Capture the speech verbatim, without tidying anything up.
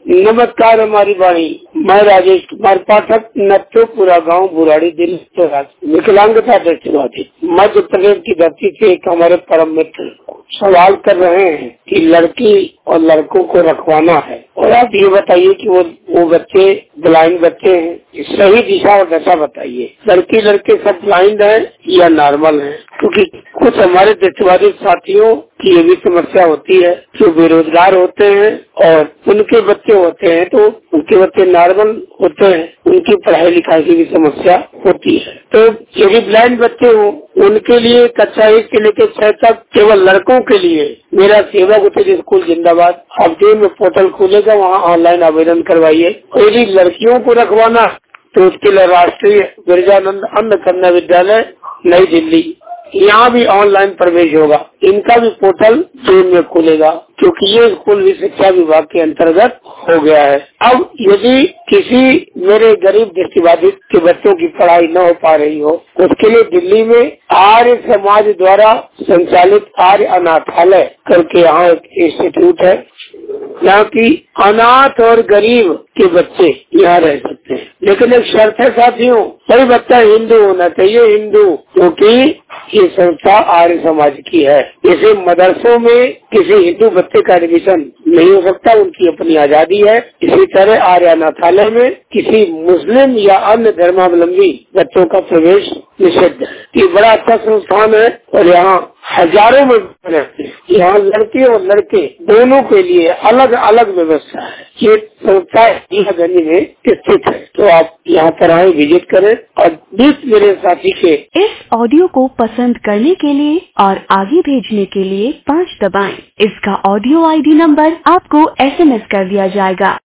नमस्कार हमारी वाणी, मैं राजेश कुमार पाठक, नत्थोपुरा गांव, बुराड़ी, दिल्ली। विकलांगता दृष्टिबाधित मध्य प्रदेश की धरती से एक हमारे परम मित्र सवाल कर रहे हैं कि लड़की और लड़कों को रखवाना है, और आप ये बताइए कि वो वो बच्चे ब्लाइंड बच्चे हैं, सही दिशा और दशा बताइए। लड़की लड़के सब ब्लाइंड हैं या नॉर्मल हैं? क्योंकि कुछ हमारे दृष्टिबाधित साथियों की ये भी समस्या होती है, जो बेरोजगार होते हैं और उनके बच्चे होते हैं तो उनके बच्चे नॉर्मल होते हैं, उनकी पढ़ाई लिखाई की भी समस्या होती है। तो यदि ब्लाइंड बच्चे हो उनके लिए कक्षा एक से लेकर छह तक केवल लड़कों के लिए मेरा सेवा गुरुकुल स्कूल जिंदाबाद अपडेट में पोर्टल खुलेगा, वहाँ ऑनलाइन आवेदन करवाइए। यदि लड़कियों को रखवाना तो उसके लिए राष्ट्रीय गिरिजानंद अन्य कन्या विद्यालय नई दिल्ली, यहाँ भी ऑनलाइन प्रवेश होगा। इनका भी पोर्टल जून में खुलेगा, क्योंकि ये स्कूल भी शिक्षा विभाग के अंतर्गत हो गया है। अब यदि किसी मेरे गरीब दृष्टिबाधित के बच्चों की पढ़ाई न हो पा रही हो, उसके लिए दिल्ली में आर्य समाज द्वारा संचालित आर्य अनाथालय करके यहाँ एक इंस्टीट्यूट है, यहाँ की अनाथ और गरीब के बच्चे यहाँ रह सकते हैं। लेकिन एक शर्त है साथियों, सभी बच्चा हिंदू होना चाहिए, हिंदू, क्योंकि ये संस्था आर्य समाज की है। जैसे मदरसों में किसी हिंदू बच्चे का एडमिशन नहीं हो सकता, उनकी अपनी आजादी है, इसी तरह आर्य अनाथालय में किसी मुस्लिम या अन्य धर्मावलंबी बच्चों का प्रवेश निषिद्ध है। ये बड़ा अच्छा संस्थान है और यहाँ हजारों में रहते हैं। यहाँ लड़के और लड़के दोनों के लिए अलग अलग व्यवस्था है। ये संस्था गंज में स्थित है, तो आप यहाँ पर आए, विजिट करें। और बीस मेरे साथी के इस ऑडियो को पसंद करने के लिए और आगे भेजने के लिए पाँच दबाएं। इसका ऑडियो आई डी नंबर आपको एस एम एस कर दिया जाएगा।